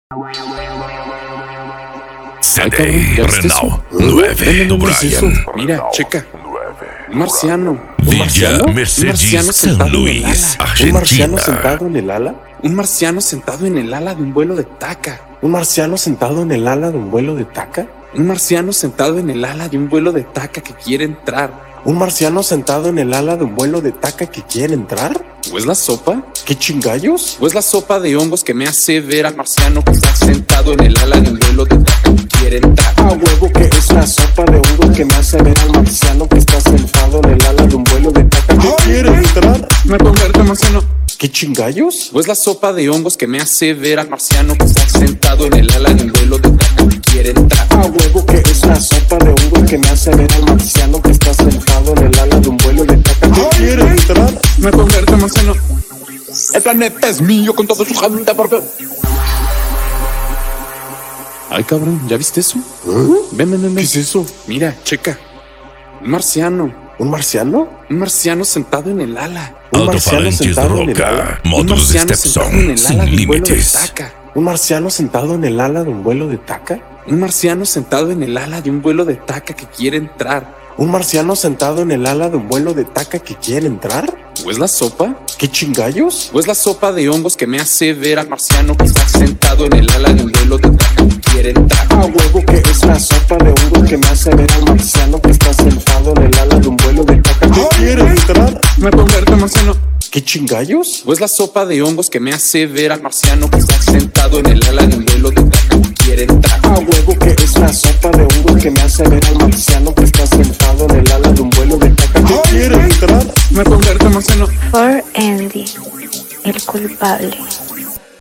CD Renault 9 Brian. Mira, checa. Un marciano. Villa Un marciano Mercedes sentado San en el Luis, ala. ¿Un marciano Argentina. sentado en el ala? Un marciano sentado en el ala de un vuelo de Taca. ¿Un marciano sentado en el ala de un vuelo de Taca? Un marciano sentado en el ala de un vuelo de Taca que quiere entrar. ¿Un marciano sentado en el ala de un vuelo de Taca que quiere entrar? ¿O es la sopa? ¿Qué chingallos? ¿O es la sopa de hongos que me hace ver al marciano que está sentado en el ala de un vuelo de Taca que quiere entrar? A huevo que es la sopa de hongos que me hace ver al marciano que está sentado en el ala de un vuelo de Taca que quiere entrar. Me convierto en marciano. ¿Qué chingallos? ¿O es la sopa de hongos que me hace ver al marciano que está sentado en el ala de un vuelo de Taca que quiere entrar? A huevo que es la sopa de hongos que me hace ver al marciano que está sentado en el ala de un vuelo de Taca que quiere entrar. Me convierto en marciano. El planeta es mío con todo su janta por ver. Ay, cabrón, ¿ya viste eso? Ven. ¿Qué es eso? Mira, checa. Un marciano. ¿Un marciano? Un marciano sentado en el ala. ¿Un marciano Altoparlantes de sentado en el ala? roca. Un Módulos de marciano sentado en Stepson el ala sin de un vuelo de límites. Taca. ¿Un marciano sentado en el ala de un vuelo de Taca? Un marciano sentado en el ala de un vuelo de Taca que quiere entrar. ¿Un marciano sentado en el ala de un vuelo de Taca que quiere entrar? ¿O es la sopa? ¿Qué chingallos? ¿O es la sopa de hongos que me hace ver al marciano que está sentado en el ala de un vuelo de Taca que quiere entrar? A huevo que es la sopa de hongos que me hace ver al marciano que está sentado en el ala de un vuelo de Taca que quiere entrar. Me convierto en marciano. ¿Qué chingallos? ¿O es la sopa de hongos que me hace ver al marciano que está sentado en el ala de un vuelo de Taca que quiere entrar? A huevo que es la sopa de hongos que me hace ver al marciano que está sentado en el ala de un vuelo de Taca que quiere entrar. Me convierto en marciano. For Andy, el culpable.